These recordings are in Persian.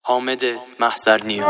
حامد محضرنیا.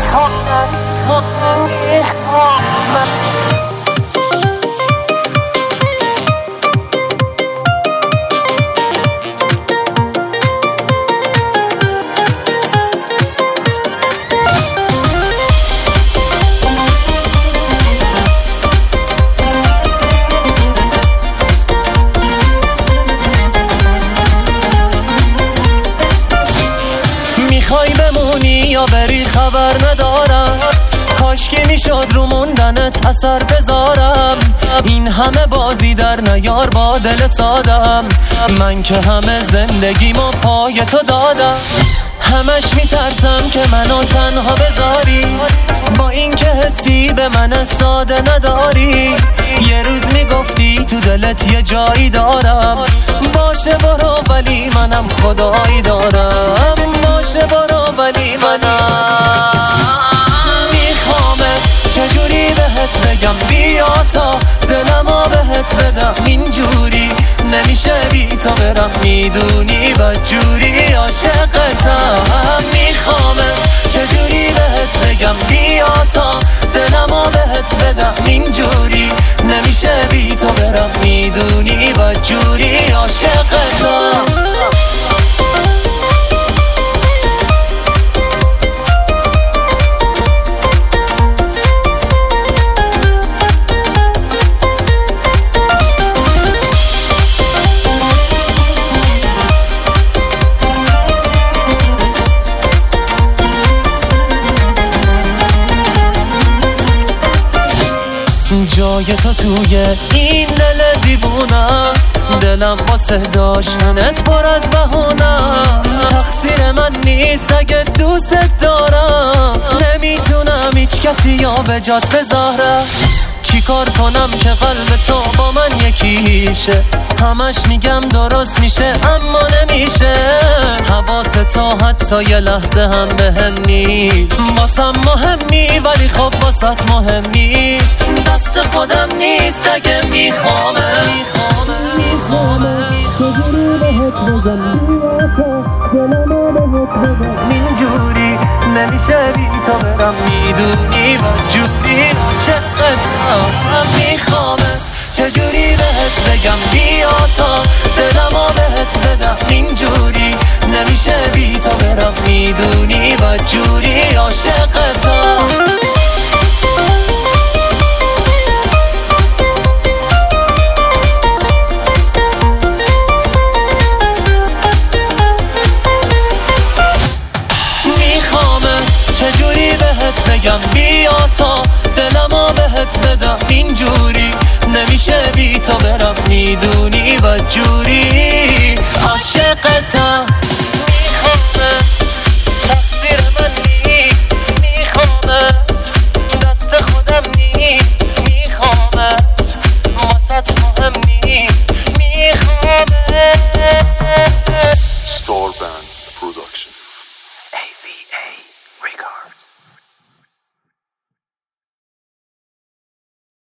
میخوای بمونی یا بری خبر ندارم، کاش که میشد رو موندنت اثر بذارم. این همه بازی در نیار با دل سادم، من که همه زندگیمو پای تو دادم. همش میترسم که منو تنها بذاری، با این که حسی به من ساده نداری. یه روز میگفتی تو دلت یه جایی دارم، باشه برو ولی منم خدایی دارم. باشه برو ولی منم میخوامت، چجوری بهت بگم بیا تا دلمو بهت بدم. اینجوری نمیشه بی تو برم، میدونی بدجوری عاشقتم. میخوامت، چجوری بهت بگم بیا تا دلمو بهت بدم. اینجوری نمیشه بی تو برم، میدونی بدجوری عاشقتم. جای تو توی این دل دیوونه است، دلم واسه داشتنت پر از بهونه. تقصیر من نیست اگه دوست دارم، نمیتونم هیچ کسی یا به جات بذارم. چیکار کنم که قلب تو با من یکی شه؟ همش میگم درست میشه اما نمیشه. حواس تو حتی یه لحظه هم بهم نیست، واسم مهمی ولی خب واسط مهم نیست. دست خودم نیست اگه میخوامه چجوری بهت بگم بیا تا دلمو بهت بدم. اینجوری نمیشه بی تو برم، میدونی بدجوری عاشقتم. میخوامت، چجوری بهت بگم بیا تا دلمو بهت بدم. اینجوری نمیشه بی تو برم، میدونی بدجوری عاشقتم. چجوری بهت بگم بیا تا دلمو بهت بدم. اینجوری نمیشه بی تو برم، میدونی بدجوری عاشقتم.